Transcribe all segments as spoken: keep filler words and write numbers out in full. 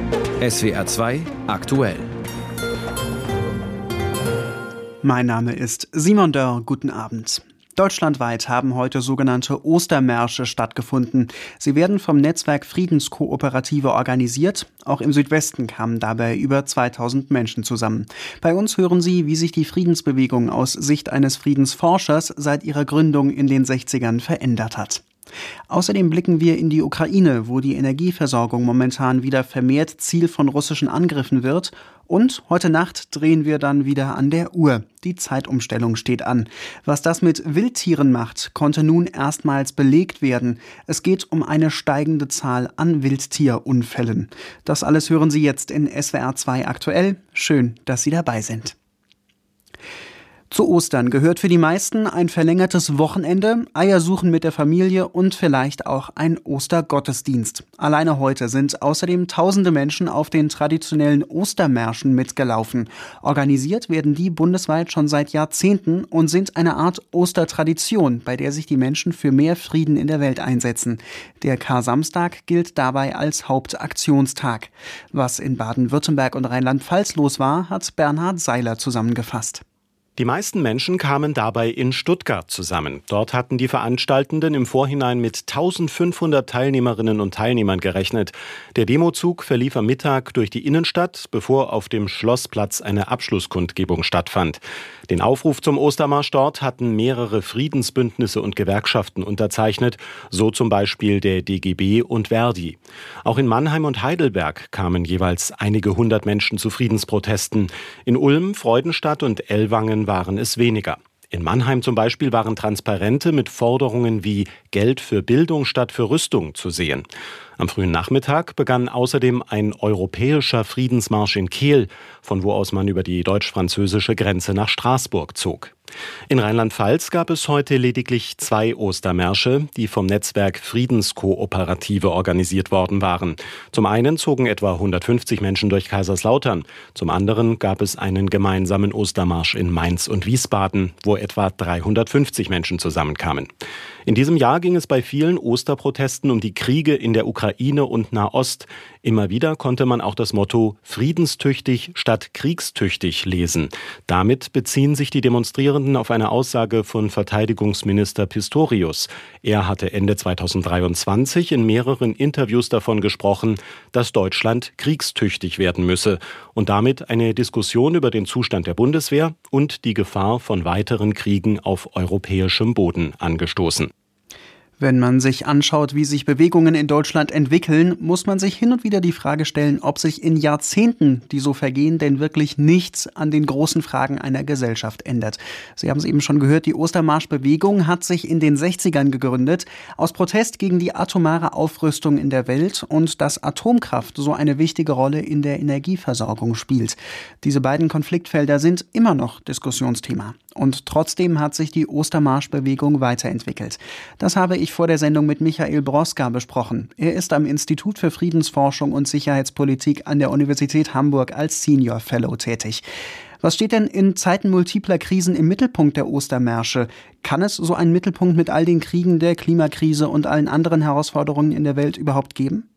S W R zwei aktuell. Mein Name ist Simon Dörr. Guten Abend. Deutschlandweit haben heute sogenannte Ostermärsche stattgefunden. Sie werden vom Netzwerk Friedenskooperative organisiert. Auch im Südwesten kamen dabei über zweitausend Menschen zusammen. Bei uns hören Sie, wie sich die Friedensbewegung aus Sicht eines Friedensforschers seit ihrer Gründung in den sechzigern verändert hat. Außerdem blicken wir in die Ukraine, wo die Energieversorgung momentan wieder vermehrt Ziel von russischen Angriffen wird. Und heute Nacht drehen wir dann wieder an der Uhr. Die Zeitumstellung steht an. Was das mit Wildtieren macht, konnte nun erstmals belegt werden. Es geht um eine steigende Zahl an Wildtierunfällen. Das alles hören Sie jetzt in S W R zwei aktuell. Schön, dass Sie dabei sind. Zu Ostern gehört für die meisten ein verlängertes Wochenende, Eiersuchen mit der Familie und vielleicht auch ein Ostergottesdienst. Alleine heute sind außerdem tausende Menschen auf den traditionellen Ostermärschen mitgelaufen. Organisiert werden die bundesweit schon seit Jahrzehnten und sind eine Art Ostertradition, bei der sich die Menschen für mehr Frieden in der Welt einsetzen. Der Kar-Samstag gilt dabei als Hauptaktionstag. Was in Baden-Württemberg und Rheinland-Pfalz los war, hat Bernhard Seiler zusammengefasst. Die meisten Menschen kamen dabei in Stuttgart zusammen. Dort hatten die Veranstaltenden im Vorhinein mit eintausendfünfhundert Teilnehmerinnen und Teilnehmern gerechnet. Der Demozug verlief am Mittag durch die Innenstadt, bevor auf dem Schlossplatz eine Abschlusskundgebung stattfand. Den Aufruf zum Ostermarsch dort hatten mehrere Friedensbündnisse und Gewerkschaften unterzeichnet, so zum Beispiel der D G B und Verdi. Auch in Mannheim und Heidelberg kamen jeweils einige hundert Menschen zu Friedensprotesten. In Ulm, Freudenstadt und Ellwangen waren es weniger. In Mannheim zum Beispiel waren Transparente mit Forderungen wie Geld für Bildung statt für Rüstung zu sehen. Am frühen Nachmittag begann außerdem ein europäischer Friedensmarsch in Kehl, von wo aus man über die deutsch-französische Grenze nach Straßburg zog. In Rheinland-Pfalz gab es heute lediglich zwei Ostermärsche, die vom Netzwerk Friedenskooperative organisiert worden waren. Zum einen zogen etwa hundertfünfzig Menschen durch Kaiserslautern, zum anderen gab es einen gemeinsamen Ostermarsch in Mainz und Wiesbaden, wo etwa dreihundertfünfzig Menschen zusammenkamen. In diesem Jahr ging es bei vielen Osterprotesten um die Kriege in der Ukraine und Nahost. Immer wieder konnte man auch das Motto friedenstüchtig statt kriegstüchtig lesen. Damit beziehen sich die Demonstrierenden auf eine Aussage von Verteidigungsminister Pistorius. Er hatte Ende zweitausenddreiundzwanzig in mehreren Interviews davon gesprochen, dass Deutschland kriegstüchtig werden müsse und damit eine Diskussion über den Zustand der Bundeswehr und die Gefahr von weiteren Kriegen auf europäischem Boden angestoßen. Wenn man sich anschaut, wie sich Bewegungen in Deutschland entwickeln, muss man sich hin und wieder die Frage stellen, ob sich in Jahrzehnten, die so vergehen, denn wirklich nichts an den großen Fragen einer Gesellschaft ändert. Sie haben es eben schon gehört, die Ostermarschbewegung hat sich in den sechzigern gegründet, aus Protest gegen die atomare Aufrüstung in der Welt und dass Atomkraft so eine wichtige Rolle in der Energieversorgung spielt. Diese beiden Konfliktfelder sind immer noch Diskussionsthema. Und trotzdem hat sich die Ostermarschbewegung weiterentwickelt. Das habe ich vor der Sendung mit Michael Broska besprochen. Er ist am Institut für Friedensforschung und Sicherheitspolitik an der Universität Hamburg als Senior Fellow tätig. Was steht denn in Zeiten multipler Krisen im Mittelpunkt der Ostermärsche? Kann es so einen Mittelpunkt mit all den Kriegen, der Klimakrise und allen anderen Herausforderungen in der Welt überhaupt geben?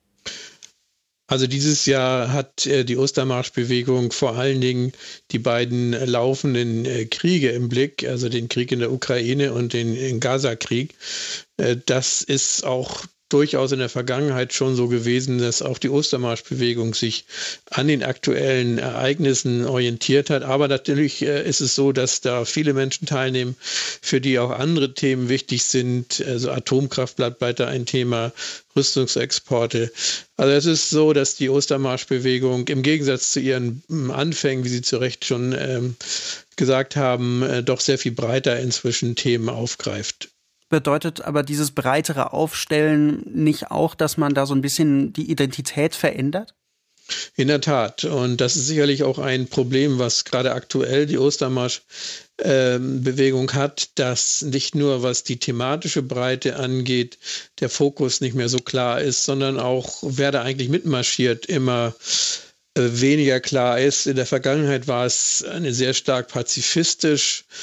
Also dieses Jahr hat äh, die Ostermarschbewegung vor allen Dingen die beiden äh, laufenden äh, Kriege im Blick, also den Krieg in der Ukraine und den, den Gaza-Krieg. Äh, das ist auch durchaus in der Vergangenheit schon so gewesen, dass auch die Ostermarschbewegung sich an den aktuellen Ereignissen orientiert hat. Aber natürlich äh, ist es so, dass da viele Menschen teilnehmen, für die auch andere Themen wichtig sind. Also Atomkraft bleibt weiter ein Thema, Rüstungsexporte. Also es ist so, dass die Ostermarschbewegung im Gegensatz zu ihren Anfängen, wie Sie zu Recht schon ähm, gesagt haben, äh, doch sehr viel breiter inzwischen Themen aufgreift. Bedeutet aber dieses breitere Aufstellen nicht auch, dass man da so ein bisschen die Identität verändert? In der Tat. Und das ist sicherlich auch ein Problem, was gerade aktuell die Ostermarsch-Bewegung hat, dass nicht nur was die thematische Breite angeht, der Fokus nicht mehr so klar ist, sondern auch, wer da eigentlich mitmarschiert, immer weniger klar ist. In der Vergangenheit war es eine sehr stark pazifistisch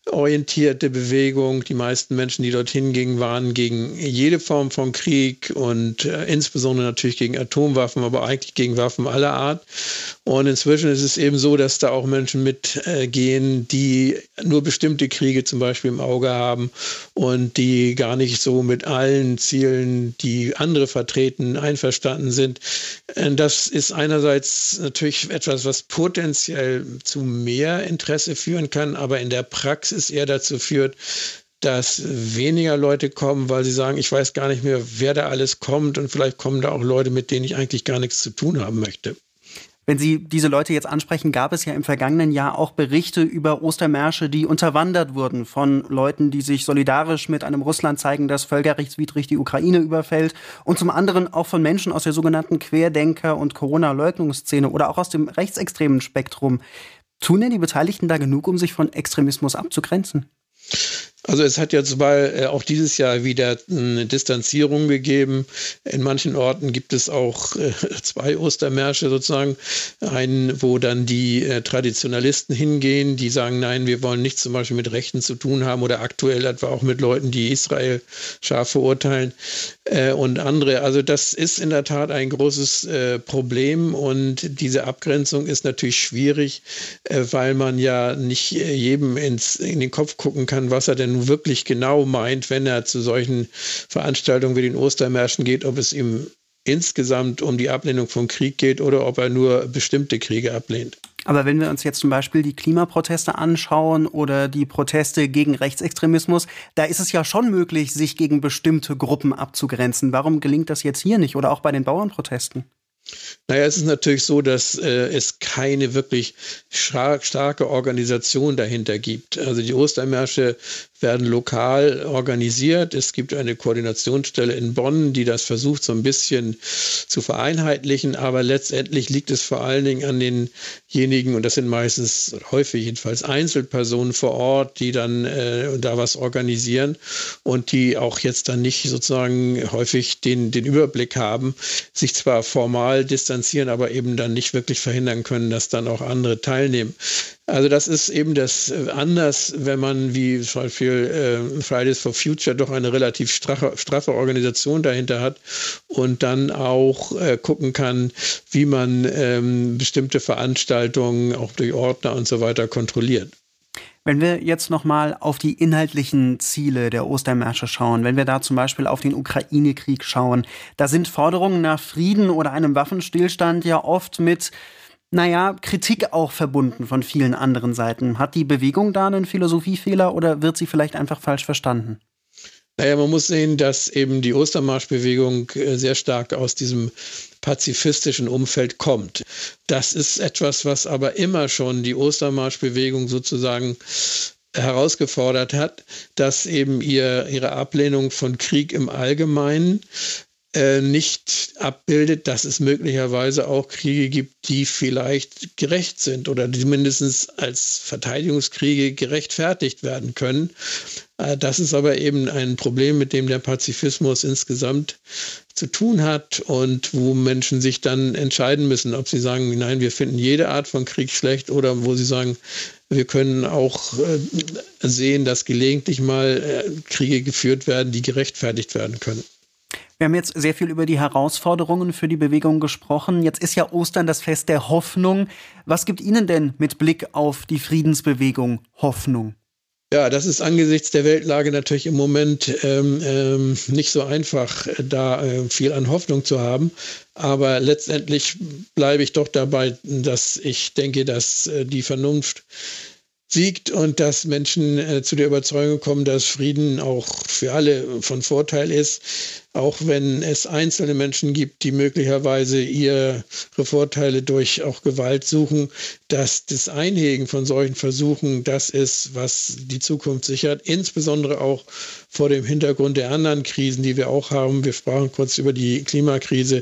orientierte Bewegung. Die meisten Menschen, die dorthin gingen, waren gegen jede Form von Krieg und äh, insbesondere natürlich gegen Atomwaffen, aber eigentlich gegen Waffen aller Art. Und inzwischen ist es eben so, dass da auch Menschen mitgehen, äh, die nur bestimmte Kriege zum Beispiel im Auge haben und die gar nicht so mit allen Zielen, die andere vertreten, einverstanden sind. Äh, das ist einerseits natürlich etwas, was potenziell zu mehr Interesse führen kann, aber in der Praxis eher dazu führt, dass weniger Leute kommen, weil sie sagen, ich weiß gar nicht mehr, wer da alles kommt und vielleicht kommen da auch Leute, mit denen ich eigentlich gar nichts zu tun haben möchte. Wenn Sie diese Leute jetzt ansprechen, gab es ja im vergangenen Jahr auch Berichte über Ostermärsche, die unterwandert wurden von Leuten, die sich solidarisch mit einem Russland zeigen, das völkerrechtswidrig die Ukraine überfällt, und zum anderen auch von Menschen aus der sogenannten Querdenker- und Corona-Leugnungsszene oder auch aus dem rechtsextremen Spektrum. Tun denn die Beteiligten da genug, um sich von Extremismus abzugrenzen? Also es hat ja zwar äh, auch dieses Jahr wieder eine Distanzierung gegeben. In manchen Orten gibt es auch äh, zwei Ostermärsche sozusagen. Einen, wo dann die äh, Traditionalisten hingehen, die sagen, nein, wir wollen nichts zum Beispiel mit Rechten zu tun haben oder aktuell etwa auch mit Leuten, die Israel scharf verurteilen äh, und andere. Also das ist in der Tat ein großes äh, Problem und diese Abgrenzung ist natürlich schwierig, äh, weil man ja nicht äh, jedem ins, in den Kopf gucken kann, was er denn wirklich genau meint, wenn er zu solchen Veranstaltungen wie den Ostermärschen geht, ob es ihm insgesamt um die Ablehnung von Krieg geht oder ob er nur bestimmte Kriege ablehnt. Aber wenn wir uns jetzt zum Beispiel die Klimaproteste anschauen oder die Proteste gegen Rechtsextremismus, da ist es ja schon möglich, sich gegen bestimmte Gruppen abzugrenzen. Warum gelingt das jetzt hier nicht oder auch bei den Bauernprotesten? Naja, es ist natürlich so, dass äh, es keine wirklich stark, starke Organisation dahinter gibt. Also die Ostermärsche werden lokal organisiert. Es gibt eine Koordinationsstelle in Bonn, die das versucht, so ein bisschen zu vereinheitlichen. Aber letztendlich liegt es vor allen Dingen an denjenigen, und das sind meistens häufig jedenfalls Einzelpersonen vor Ort, die dann äh, da was organisieren und die auch jetzt dann nicht sozusagen häufig den, den Überblick haben, sich zwar formal distanzieren, aber eben dann nicht wirklich verhindern können, dass dann auch andere teilnehmen. Also das ist eben das anders, wenn man wie zum Beispiel äh, Fridays for Future doch eine relativ straffe, straffe Organisation dahinter hat und dann auch äh, gucken kann, wie man ähm, bestimmte Veranstaltungen auch durch Ordner und so weiter kontrolliert. Wenn wir jetzt nochmal auf die inhaltlichen Ziele der Ostermärsche schauen, wenn wir da zum Beispiel auf den Ukraine-Krieg schauen, da sind Forderungen nach Frieden oder einem Waffenstillstand ja oft mit, naja, Kritik auch verbunden von vielen anderen Seiten. Hat die Bewegung da einen Philosophiefehler oder wird sie vielleicht einfach falsch verstanden? Naja, man muss sehen, dass eben die Ostermarschbewegung sehr stark aus diesem pazifistischen Umfeld kommt. Das ist etwas, was aber immer schon die Ostermarschbewegung sozusagen herausgefordert hat, dass eben ihr, ihre Ablehnung von Krieg im Allgemeinen äh, nicht abbildet, dass es möglicherweise auch Kriege gibt, die vielleicht gerecht sind oder die mindestens als Verteidigungskriege gerechtfertigt werden können. Äh, das ist aber eben ein Problem, mit dem der Pazifismus insgesamt zu tun hat und wo Menschen sich dann entscheiden müssen, ob sie sagen, nein, wir finden jede Art von Krieg schlecht oder wo sie sagen, wir können auch äh, sehen, dass gelegentlich mal äh, Kriege geführt werden, die gerechtfertigt werden können. Wir haben jetzt sehr viel über die Herausforderungen für die Bewegung gesprochen. Jetzt ist ja Ostern das Fest der Hoffnung. Was gibt Ihnen denn mit Blick auf die Friedensbewegung Hoffnung? Ja, das ist angesichts der Weltlage natürlich im Moment ähm, ähm, nicht so einfach, da äh, viel an Hoffnung zu haben. Aber letztendlich bleibe ich doch dabei, dass ich denke, dass äh, die Vernunft siegt und dass Menschen äh, zu der Überzeugung kommen, dass Frieden auch für alle von Vorteil ist, auch wenn es einzelne Menschen gibt, die möglicherweise ihre Vorteile durch auch Gewalt suchen, dass das Einhegen von solchen Versuchen das ist, was die Zukunft sichert, insbesondere auch vor dem Hintergrund der anderen Krisen, die wir auch haben. Wir sprachen kurz über die Klimakrise,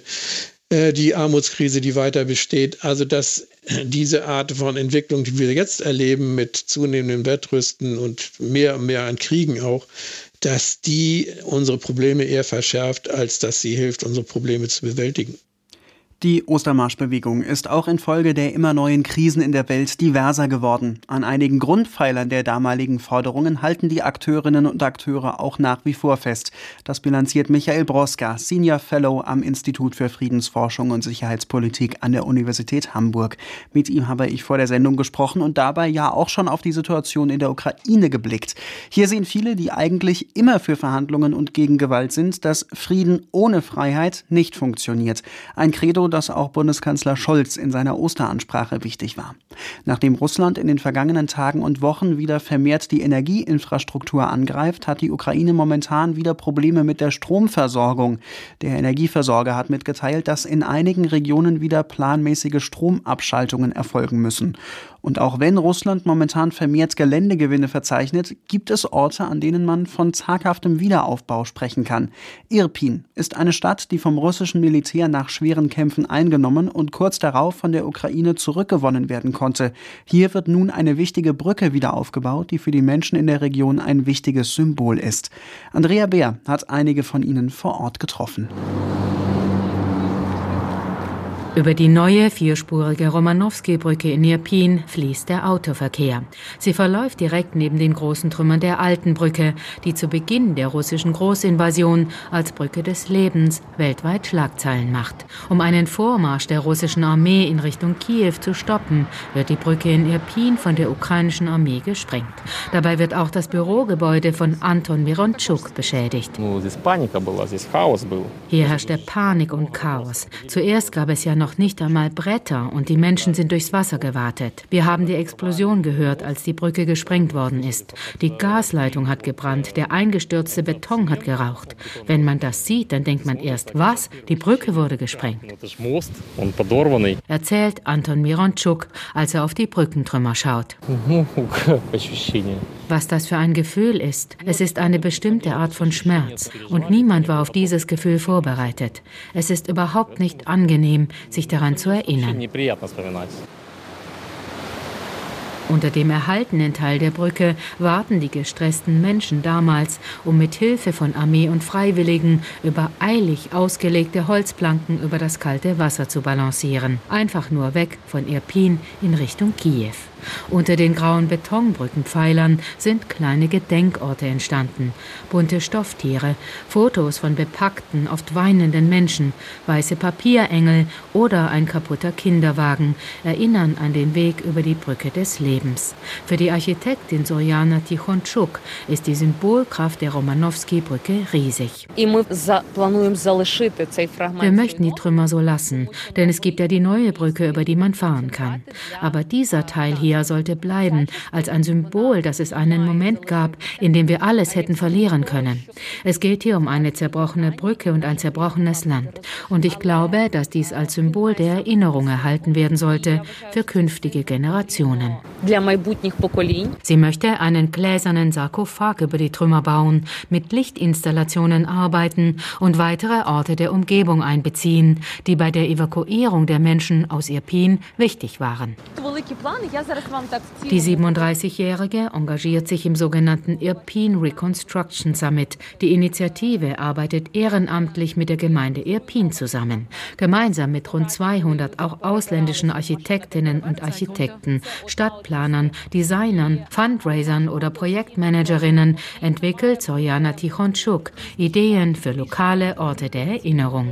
die Armutskrise, die weiter besteht. Also dass diese Art von Entwicklung, die wir jetzt erleben mit zunehmendem Wettrüsten und mehr und mehr an Kriegen auch, dass die unsere Probleme eher verschärft, als dass sie hilft, unsere Probleme zu bewältigen. Die Ostermarschbewegung ist auch infolge der immer neuen Krisen in der Welt diverser geworden. An einigen Grundpfeilern der damaligen Forderungen halten die Akteurinnen und Akteure auch nach wie vor fest. Das bilanziert Michael Broska, Senior Fellow am Institut für Friedensforschung und Sicherheitspolitik an der Universität Hamburg. Mit ihm habe ich vor der Sendung gesprochen und dabei ja auch schon auf die Situation in der Ukraine geblickt. Hier sehen viele, die eigentlich immer für Verhandlungen und gegen Gewalt sind, dass Frieden ohne Freiheit nicht funktioniert. Ein Credo, das auch Bundeskanzler Scholz in seiner Osteransprache wichtig war. Nachdem Russland in den vergangenen Tagen und Wochen wieder vermehrt die Energieinfrastruktur angreift, hat die Ukraine momentan wieder Probleme mit der Stromversorgung. Der Energieversorger hat mitgeteilt, dass in einigen Regionen wieder planmäßige Stromabschaltungen erfolgen müssen. Und auch wenn Russland momentan vermehrt Geländegewinne verzeichnet, gibt es Orte, an denen man von zaghaftem Wiederaufbau sprechen kann. Irpin ist eine Stadt, die vom russischen Militär nach schweren Kämpfen eingenommen und kurz darauf von der Ukraine zurückgewonnen werden konnte. Hier wird nun eine wichtige Brücke wieder aufgebaut, die für die Menschen in der Region ein wichtiges Symbol ist. Andrea Beer hat einige von ihnen vor Ort getroffen. Über die neue vierspurige Romanowski-Brücke in Irpin fließt der Autoverkehr. Sie verläuft direkt neben den großen Trümmern der alten Brücke, die zu Beginn der russischen Großinvasion als Brücke des Lebens weltweit Schlagzeilen macht. Um einen Vormarsch der russischen Armee in Richtung Kiew zu stoppen, wird die Brücke in Irpin von der ukrainischen Armee gesprengt. Dabei wird auch das Bürogebäude von Anton Mironchuk beschädigt. Hier herrschte Panik und Chaos. Zuerst gab es ja noch noch nicht einmal Bretter und die Menschen sind durchs Wasser gewartet. Wir haben die Explosion gehört, als die Brücke gesprengt worden ist. Die Gasleitung hat gebrannt, der eingestürzte Beton hat geraucht. Wenn man das sieht, dann denkt man erst, was? Die Brücke wurde gesprengt. Erzählt Anton Mironchuk, als er auf die Brückentrümmer schaut. Was das für ein Gefühl ist. Es ist eine bestimmte Art von Schmerz. Und niemand war auf dieses Gefühl vorbereitet. Es ist überhaupt nicht angenehm, sich daran zu erinnern. Unter dem erhaltenen Teil der Brücke warten die gestressten Menschen damals, um mit Hilfe von Armee und Freiwilligen über eilig ausgelegte Holzplanken über das kalte Wasser zu balancieren. Einfach nur weg von Irpin in Richtung Kiew. Unter den grauen Betonbrückenpfeilern sind kleine Gedenkorte entstanden. Bunte Stofftiere, Fotos von bepackten, oft weinenden Menschen, weiße Papierengel oder ein kaputter Kinderwagen erinnern an den Weg über die Brücke des Lebens. Für die Architektin Zorjana Tichonchuk ist die Symbolkraft der Romanowski-Brücke riesig. Wir möchten die Trümmer so lassen, denn es gibt ja die neue Brücke, über die man fahren kann. Aber dieser Teil hier sollte bleiben, als ein Symbol, dass es einen Moment gab, in dem wir alles hätten verlieren können. Es geht hier um eine zerbrochene Brücke und ein zerbrochenes Land. Und ich glaube, dass dies als Symbol der Erinnerung erhalten werden sollte für künftige Generationen. Sie möchte einen gläsernen Sarkophag über die Trümmer bauen, mit Lichtinstallationen arbeiten und weitere Orte der Umgebung einbeziehen, die bei der Evakuierung der Menschen aus Irpin wichtig waren. Die siebenunddreißigjährige engagiert sich im sogenannten Irpin Reconstruction Summit. Die Initiative arbeitet ehrenamtlich mit der Gemeinde Irpin zusammen. Gemeinsam mit rund zweihundert auch ausländischen Architektinnen und Architekten, Stadtplanern, Designern, Fundraisern oder Projektmanagerinnen entwickelt Zorjana Tichonchuk Ideen für lokale Orte der Erinnerung.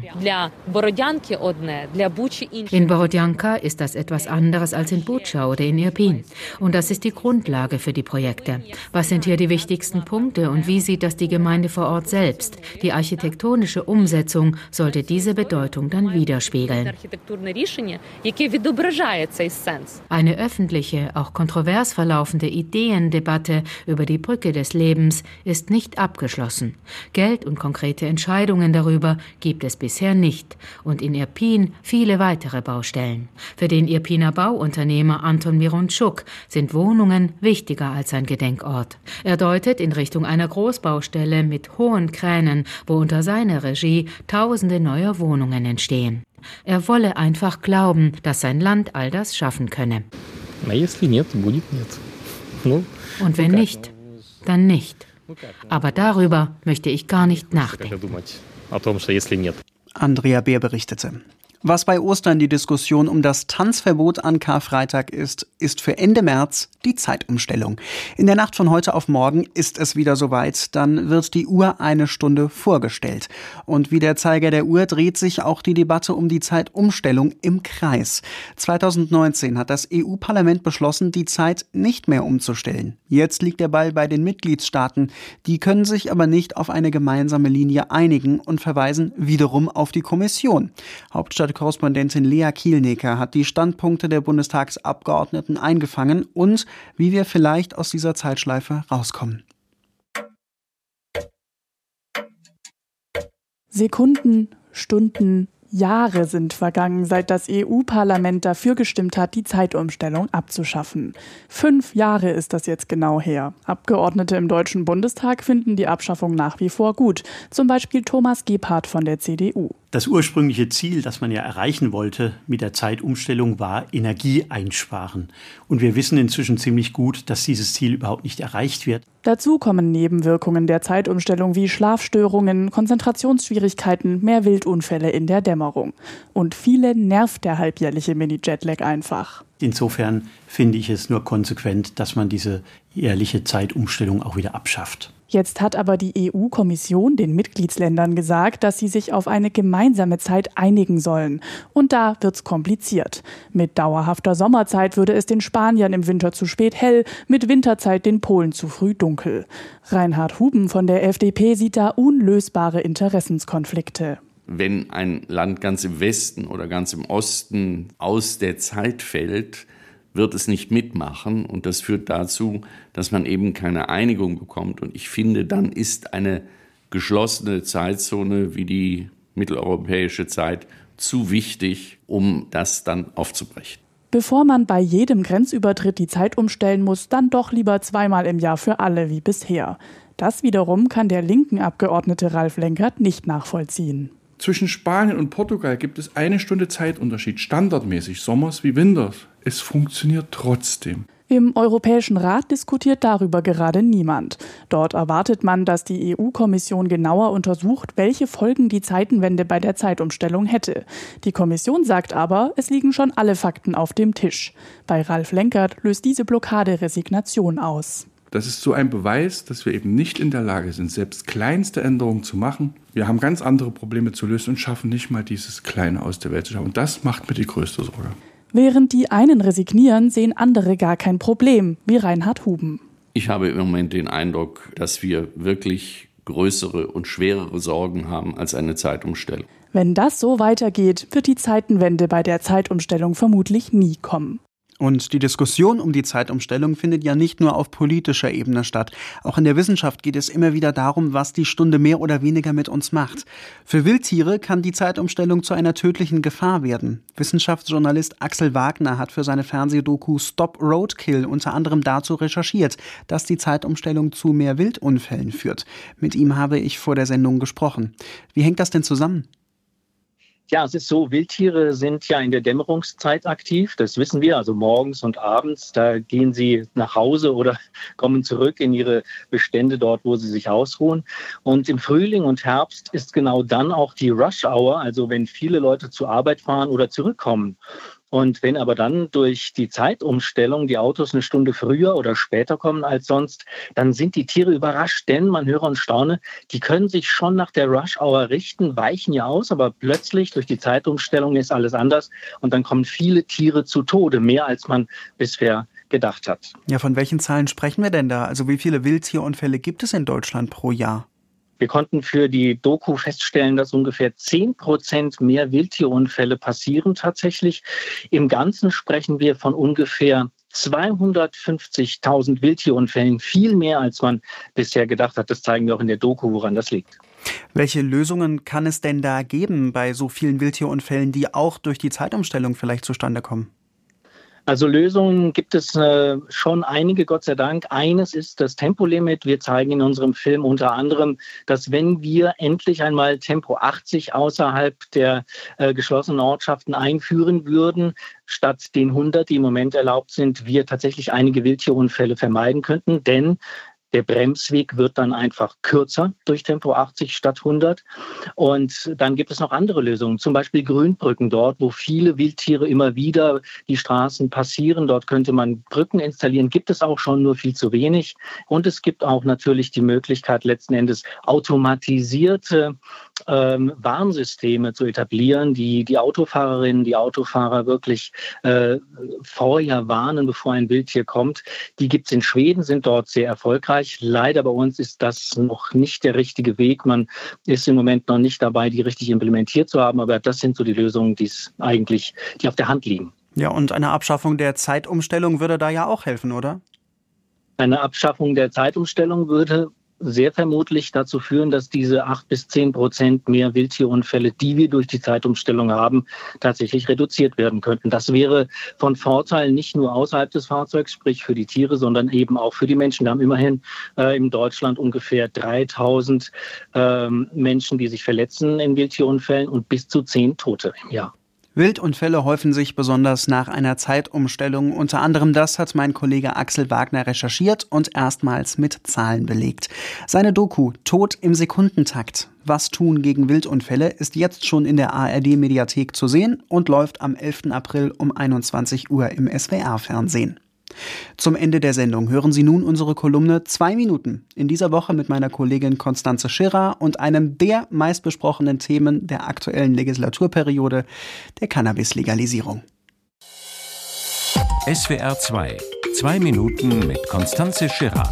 In Borodjanka ist das etwas anderes als in Butscha oder in Irpin. Und das ist die Grundlage für die Projekte. Was sind hier die wichtigsten Punkte und wie sieht das die Gemeinde vor Ort selbst? Die architektonische Umsetzung sollte diese Bedeutung dann widerspiegeln. Eine öffentliche, auch kontrovers verlaufende Ideendebatte über die Brücke des Lebens ist nicht abgeschlossen. Geld und konkrete Entscheidungen darüber gibt es bisher nicht. Und in Irpin viele weitere Baustellen. Für den Irpiner Bauunternehmer Anton Mironchuk sind Wohnungen wichtiger als ein Gedenkort. Er deutet in Richtung einer Großbaustelle mit hohen Kränen, wo unter seiner Regie tausende neuer Wohnungen entstehen. Er wolle einfach glauben, dass sein Land all das schaffen könne. Und wenn nicht, dann nicht. Aber darüber möchte ich gar nicht nachdenken. Andrea Beer berichtete. Was bei Ostern die Diskussion um das Tanzverbot an Karfreitag ist, ist für Ende März die Zeitumstellung. In der Nacht von heute auf morgen ist es wieder soweit, dann wird die Uhr eine Stunde vorgestellt. Und wie der Zeiger der Uhr dreht sich auch die Debatte um die Zeitumstellung im Kreis. zweitausendneunzehn hat das E U-Parlament beschlossen, die Zeit nicht mehr umzustellen. Jetzt liegt der Ball bei den Mitgliedstaaten. Die können sich aber nicht auf eine gemeinsame Linie einigen und verweisen wiederum auf die Kommission. Hauptstadtkorrespondentin Lea Kielnecker hat die Standpunkte der Bundestagsabgeordneten eingefangen und wie wir vielleicht aus dieser Zeitschleife rauskommen. Sekunden, Stunden, Jahre sind vergangen, seit das E U-Parlament dafür gestimmt hat, die Zeitumstellung abzuschaffen. Fünf Jahre ist das jetzt genau her. Abgeordnete im Deutschen Bundestag finden die Abschaffung nach wie vor gut. Zum Beispiel Thomas Gebhardt von der C D U. Das ursprüngliche Ziel, das man ja erreichen wollte mit der Zeitumstellung, war Energie einsparen. Und wir wissen inzwischen ziemlich gut, dass dieses Ziel überhaupt nicht erreicht wird. Dazu kommen Nebenwirkungen der Zeitumstellung wie Schlafstörungen, Konzentrationsschwierigkeiten, mehr Wildunfälle in der Dämmerung. Und viele nervt der halbjährliche Mini-Jetlag einfach. Insofern finde ich es nur konsequent, dass man diese jährliche Zeitumstellung auch wieder abschafft. Jetzt hat aber die E U-Kommission den Mitgliedsländern gesagt, dass sie sich auf eine gemeinsame Zeit einigen sollen. Und da wird's kompliziert. Mit dauerhafter Sommerzeit würde es den Spaniern im Winter zu spät hell, mit Winterzeit den Polen zu früh dunkel. Reinhard Huben von der F D P sieht da unlösbare Interessenskonflikte. Wenn ein Land ganz im Westen oder ganz im Osten aus der Zeit fällt, wird es nicht mitmachen. Und das führt dazu, dass man eben keine Einigung bekommt. Und ich finde, dann ist eine geschlossene Zeitzone wie die mitteleuropäische Zeit zu wichtig, um das dann aufzubrechen. Bevor man bei jedem Grenzübertritt die Zeit umstellen muss, dann doch lieber zweimal im Jahr für alle wie bisher. Das wiederum kann der linken Abgeordnete Ralf Lenkert nicht nachvollziehen. Zwischen Spanien und Portugal gibt es eine Stunde Zeitunterschied, standardmäßig, sommers wie winters. Es funktioniert trotzdem. Im Europäischen Rat diskutiert darüber gerade niemand. Dort erwartet man, dass die E U-Kommission genauer untersucht, welche Folgen die Zeitenwende bei der Zeitumstellung hätte. Die Kommission sagt aber, es liegen schon alle Fakten auf dem Tisch. Bei Ralf Lenkert löst diese Blockade Resignation aus. Das ist so ein Beweis, dass wir eben nicht in der Lage sind, selbst kleinste Änderungen zu machen. Wir haben ganz andere Probleme zu lösen und schaffen nicht mal dieses Kleine aus der Welt zu schaffen. Und das macht mir die größte Sorge. Während die einen resignieren, sehen andere gar kein Problem, wie Reinhard Huben. Ich habe im Moment den Eindruck, dass wir wirklich größere und schwerere Sorgen haben als eine Zeitumstellung. Wenn das so weitergeht, wird die Zeitenwende bei der Zeitumstellung vermutlich nie kommen. Und die Diskussion um die Zeitumstellung findet ja nicht nur auf politischer Ebene statt. Auch in der Wissenschaft geht es immer wieder darum, was die Stunde mehr oder weniger mit uns macht. Für Wildtiere kann die Zeitumstellung zu einer tödlichen Gefahr werden. Wissenschaftsjournalist Axel Wagner hat für seine Fernsehdoku Stop Roadkill unter anderem dazu recherchiert, dass die Zeitumstellung zu mehr Wildunfällen führt. Mit ihm habe ich vor der Sendung gesprochen. Wie hängt das denn zusammen? Ja, es ist so, Wildtiere sind ja in der Dämmerungszeit aktiv, das wissen wir, also morgens und abends, da gehen sie nach Hause oder kommen zurück in ihre Bestände dort, wo sie sich ausruhen. Und im Frühling und Herbst ist genau dann auch die Rush Hour, also wenn viele Leute zur Arbeit fahren oder zurückkommen. Und wenn aber dann durch die Zeitumstellung die Autos eine Stunde früher oder später kommen als sonst, dann sind die Tiere überrascht, denn man höre und staune, die können sich schon nach der Rush-Hour richten, weichen ja aus, aber plötzlich durch die Zeitumstellung ist alles anders und dann kommen viele Tiere zu Tode, mehr als man bisher gedacht hat. Ja, von welchen Zahlen sprechen wir denn da? Also wie viele Wildtierunfälle gibt es in Deutschland pro Jahr? Wir konnten für die Doku feststellen, dass ungefähr zehn Prozent mehr Wildtierunfälle passieren tatsächlich. Im Ganzen sprechen wir von ungefähr zweihundertfünfzigtausend Wildtierunfällen, viel mehr als man bisher gedacht hat. Das zeigen wir auch in der Doku, woran das liegt. Welche Lösungen kann es denn da geben bei so vielen Wildtierunfällen, die auch durch die Zeitumstellung vielleicht zustande kommen? Also Lösungen gibt es äh, schon einige, Gott sei Dank. Eines ist das Tempolimit. Wir zeigen in unserem Film unter anderem, dass wenn wir endlich einmal Tempo achtzig außerhalb der äh, geschlossenen Ortschaften einführen würden, statt den hundert, die im Moment erlaubt sind, wir tatsächlich einige Wildtierunfälle vermeiden könnten. Denn Der Bremsweg wird dann einfach kürzer durch Tempo achtzig statt hundert. Und dann gibt es noch andere Lösungen, zum Beispiel Grünbrücken dort, wo viele Wildtiere immer wieder die Straßen passieren. Dort könnte man Brücken installieren, gibt es auch schon, nur viel zu wenig. Und es gibt auch natürlich die Möglichkeit, letzten Endes automatisierte ähm, Warnsysteme zu etablieren, die die Autofahrerinnen, die Autofahrer wirklich äh, vorher warnen, bevor ein Wildtier kommt. Die gibt es in Schweden, sind dort sehr erfolgreich. Leider bei uns ist das noch nicht der richtige Weg. Man ist im Moment noch nicht dabei, die richtig implementiert zu haben. Aber das sind so die Lösungen, die es eigentlich, die auf der Hand liegen. Ja, und eine Abschaffung der Zeitumstellung würde da ja auch helfen, oder? Eine Abschaffung der Zeitumstellung würde sehr vermutlich dazu führen, dass diese acht bis zehn Prozent mehr Wildtierunfälle, die wir durch die Zeitumstellung haben, tatsächlich reduziert werden könnten. Das wäre von Vorteil nicht nur außerhalb des Fahrzeugs, sprich für die Tiere, sondern eben auch für die Menschen. Wir haben immerhin äh, in Deutschland ungefähr dreitausend ähm, Menschen, die sich verletzen in Wildtierunfällen und bis zu zehn Tote im Jahr. Wildunfälle häufen sich besonders nach einer Zeitumstellung. Unter anderem das hat mein Kollege Axel Wagner recherchiert und erstmals mit Zahlen belegt. Seine Doku Tod im Sekundentakt. Was tun gegen Wildunfälle ist jetzt schon in der A R D-Mediathek zu sehen und läuft am elften April um einundzwanzig Uhr im S W R-Fernsehen. Zum Ende der Sendung hören Sie nun unsere Kolumne Zwei Minuten. In dieser Woche mit meiner Kollegin Constanze Schirrer und einem der meistbesprochenen Themen der aktuellen Legislaturperiode, der Cannabis-Legalisierung. S W R zwei. Zwei Minuten mit Constanze Schirrer.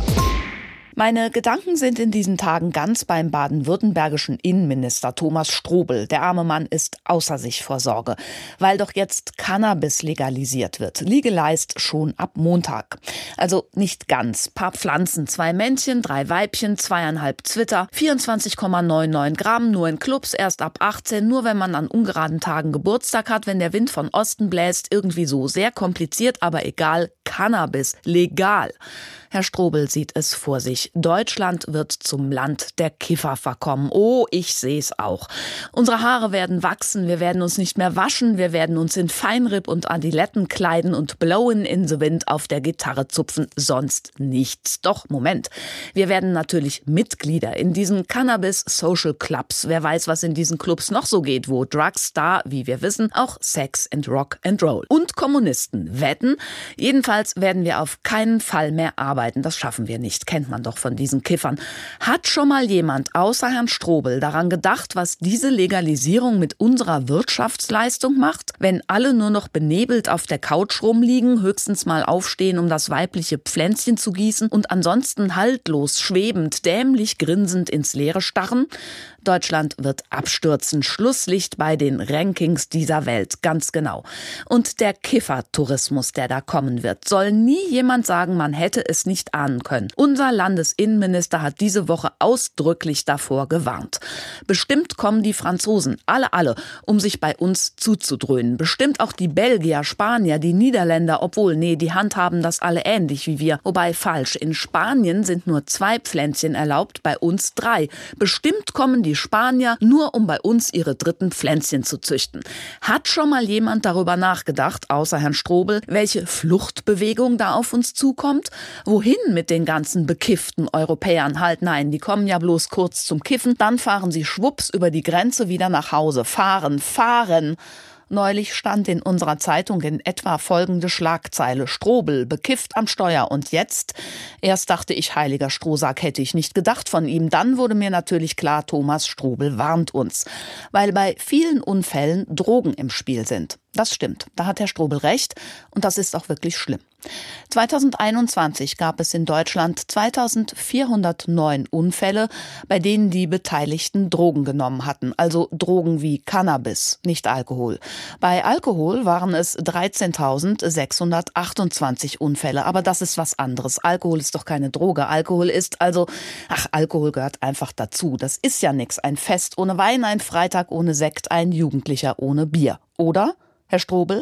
Meine Gedanken sind in diesen Tagen ganz beim baden-württembergischen Innenminister Thomas Strobel. Der arme Mann ist außer sich vor Sorge, weil doch jetzt Cannabis legalisiert wird. Legalized schon ab Montag. Also nicht ganz. Paar Pflanzen, zwei Männchen, drei Weibchen, zweieinhalb Zwitter, vierundzwanzig Komma neunundneunzig Gramm, nur in Clubs, erst ab achtzehn, nur wenn man an ungeraden Tagen Geburtstag hat, wenn der Wind von Osten bläst, irgendwie so. Sehr kompliziert, aber egal. Cannabis legal. Herr Strobel sieht es vor sich. Deutschland wird zum Land der Kiffer verkommen. Oh, ich sehe es auch. Unsere Haare werden wachsen, wir werden uns nicht mehr waschen, wir werden uns in Feinripp und Adiletten kleiden und Blowin' in the Wind auf der Gitarre zupfen. Sonst nichts. Doch, Moment. Wir werden natürlich Mitglieder in diesen Cannabis-Social Clubs. Wer weiß, was in diesen Clubs noch so geht, wo Drugs da, wie wir wissen, auch Sex and Rock and Roll. Und Kommunisten wetten. Jedenfalls werden wir auf keinen Fall mehr arbeiten. Das schaffen wir nicht, kennt man doch von diesen Kiffern. Hat schon mal jemand außer Herrn Strobel daran gedacht, was diese Legalisierung mit unserer Wirtschaftsleistung macht? Wenn alle nur noch benebelt auf der Couch rumliegen, höchstens mal aufstehen, um das weibliche Pflänzchen zu gießen und ansonsten haltlos, schwebend, dämlich grinsend ins Leere starren? Deutschland wird abstürzen. Schlusslicht bei den Rankings dieser Welt, ganz genau. Und der Kiffertourismus, der da kommen wird, soll nie jemand sagen, man hätte es nicht ahnen können. Unser Landesinnenminister hat diese Woche ausdrücklich davor gewarnt. Bestimmt kommen die Franzosen, alle, alle, um sich bei uns zuzudröhnen. Bestimmt auch die Belgier, Spanier, die Niederländer, obwohl, nee, die handhaben das alle ähnlich wie wir. Wobei falsch, in Spanien sind nur zwei Pflänzchen erlaubt, bei uns drei. Bestimmt kommen die Spanier nur, um bei uns ihre dritten Pflänzchen zu züchten. Hat schon mal jemand darüber nachgedacht, außer Herrn Strobel, welche Fluchtbewegung da auf uns zukommt? Wohin mit den ganzen bekifften Europäern? Halt nein, die kommen ja bloß kurz zum Kiffen, dann fahren sie schwupps über die Grenze wieder nach Hause. Fahren, fahren! Neulich stand in unserer Zeitung in etwa folgende Schlagzeile: Strobel, bekifft am Steuer. Und jetzt? Erst dachte ich, heiliger Strohsack, hätte ich nicht gedacht von ihm. Dann wurde mir natürlich klar, Thomas Strobel warnt uns. Weil bei vielen Unfällen Drogen im Spiel sind. Das stimmt, da hat Herr Strobel recht und das ist auch wirklich schlimm. zweitausendeinundzwanzig gab es in Deutschland zweitausendvierhundertneun Unfälle, bei denen die Beteiligten Drogen genommen hatten, also Drogen wie Cannabis, nicht Alkohol. Bei Alkohol waren es dreizehntausendsechshundertachtundzwanzig Unfälle, aber das ist was anderes. Alkohol ist doch keine Droge. Alkohol ist also, ach, Alkohol gehört einfach dazu. Das ist ja nix. Ein Fest ohne Wein, ein Freitag ohne Sekt, ein Jugendlicher ohne Bier. Oder? Herr Strobel?